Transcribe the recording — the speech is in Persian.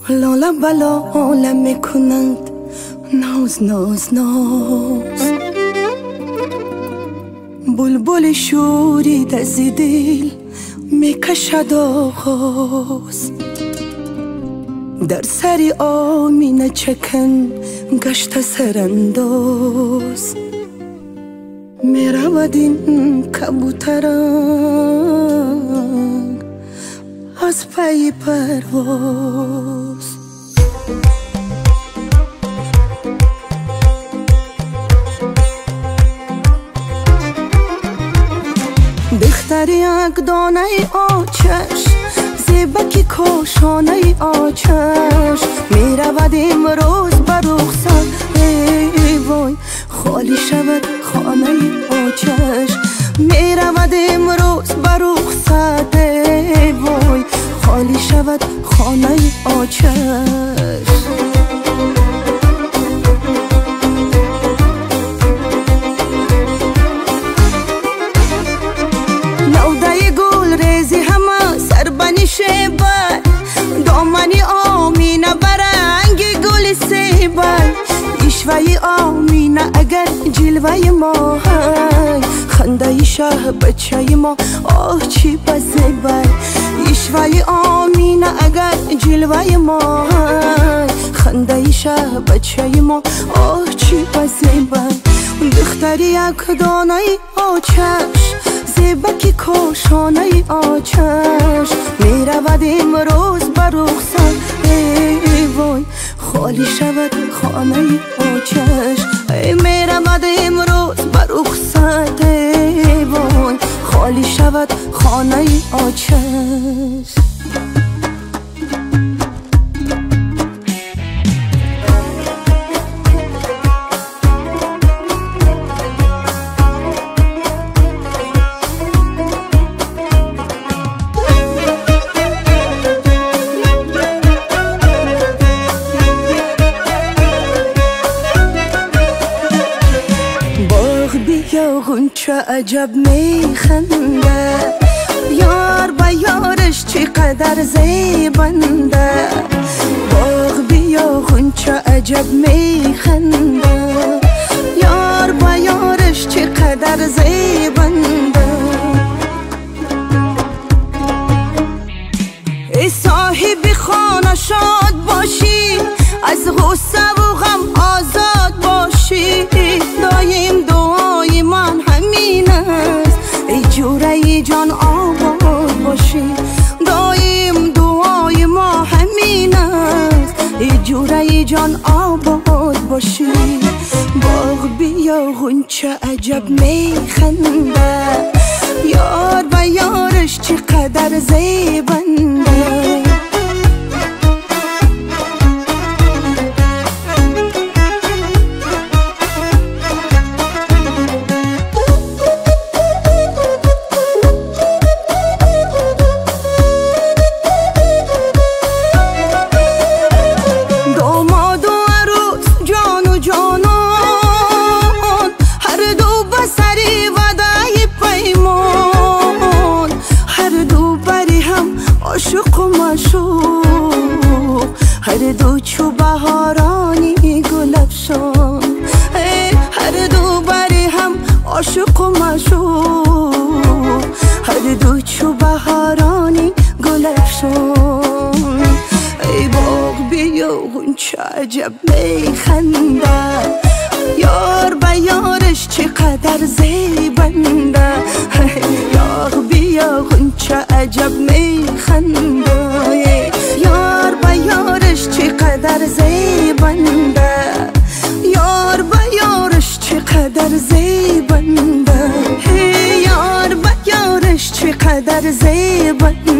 لالا بلا عالم میکنند ناز ناز ناز. بلبل شورید از دل میکشد آغاز. در سری آمینه چکن گشت سرانداز. میرود این کبوتران از پی پرواز. دختر یک دانه آتش زیبکی کاشانه آتش. میرود امروز بر رخصت ای وای خالی شود خانه آتش. میرود امروز بر رخصت ای وای خالی شود خانه آتش. شبر دامنی آمینه برنگ گل سیبر. ایشوی آمینه اگر جلوه ما های خنده شه بچه ما آه چی بزیبر. ایشوی آمینه اگر جلوه ما های خنده شه بچه ما آه چی بزیبر. دختری یک دانه آتش زیبکی کاشانه آتش. میرود امروز بر رخصت ای وای خالی شود خانه آتش. میرود امروز بر رخصت ای وای خالی شود خانه آتش. بیا غنچه عجب میخنده. یار با یارش چقدر زیبنده. باغ بیا غنچه عجب میخنده. یار با یارش چقدر زیبنده. ای صاحب خانه شاد باشی از غصه و غم آزاد باشی. دایم دعای من همین است ای جوره جان آباد باشی. دایم دعای ما همین است ای جوره جان آباد باشی. باغ بیا غنچه عجب میخنده. یار و یارش چقدر زیبنده. عاشق و معشوق هر دو چو بهارانی گل افشان. هر دو بری هم عاشق و معشوق هر دو چو بهارانی گل افشان. ای باغ بیا غنچه عجب میخنده. یار با یارش چقدر زیبنده. باغ بیا غنچه عجب میخنده. یار با یارش چقدر زیبنده. یار با یارش چقدر زیبنده. یار با یارش چقدر زیبنده.